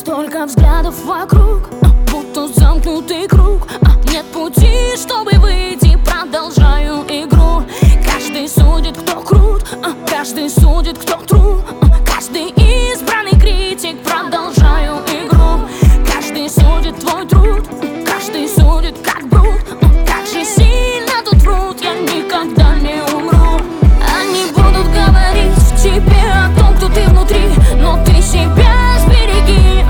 Столько взглядов вокруг, будто замкнутый круг. Нет пути, чтобы выйти, продолжаю игру. Каждый судит, кто крут, каждый судит, кто тру. Каждый избранный критик, продолжаю игру. Каждый судит твой труд, каждый судит как брут. Как же сильно тут врут, я никогда не умру. Они будут говорить в тебе о том, кто ты внутри, но ты себя сбереги,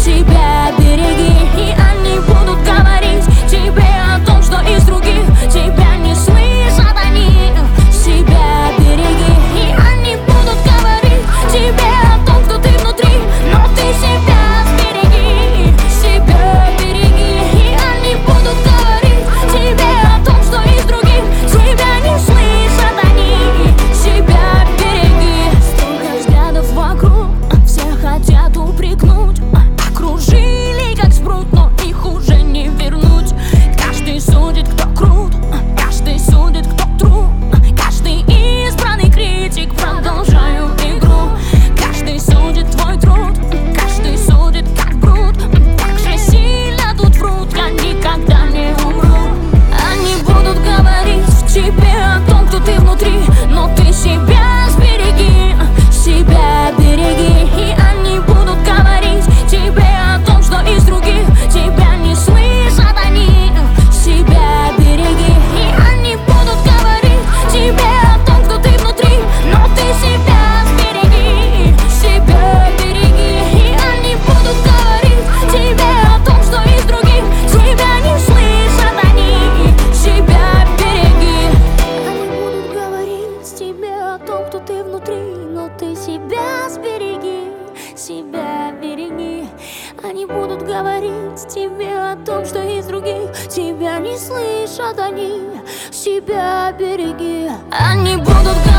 себя береги. И они будут говорить тебе о том, что из других тебя не слышат они. Себя береги. И они будут говорить тебе о том, кто ты внутри, но ты себя сбереги, себя береги. И они будут говорить тебе о том, что из других тебя не слышат они. Себя береги. Столько взглядов вокруг, все хотят упрекнуть, окружили как спрут, но их уже не вернуть. Каждый судит, кто крут, каждый судит, кто тру. Каждый избранный критик, продолжаю игру. Каждый судит твой труд, каждый судит как брут. Как же сильно тут врут, я никогда не умру. Они будут говорить в тебе о том, кто ты внутри, но ты себя сбереги, себя береги. И они будут говорить тебе о том, что из других тебя не слышат они. Себя береги. И они будут говорить тебе о том, кто ты внутри, но ты себя сбереги, себя береги. И они будут говорить тебе о том, что из других тебя не слышат они. Себя береги. Они будут говорить тебе о том, кто ты внутри, но ты себя сбереги, себя береги. Они будут говорить тебе о том, что из других тебя не слышат они. Себя береги. Они будут говорить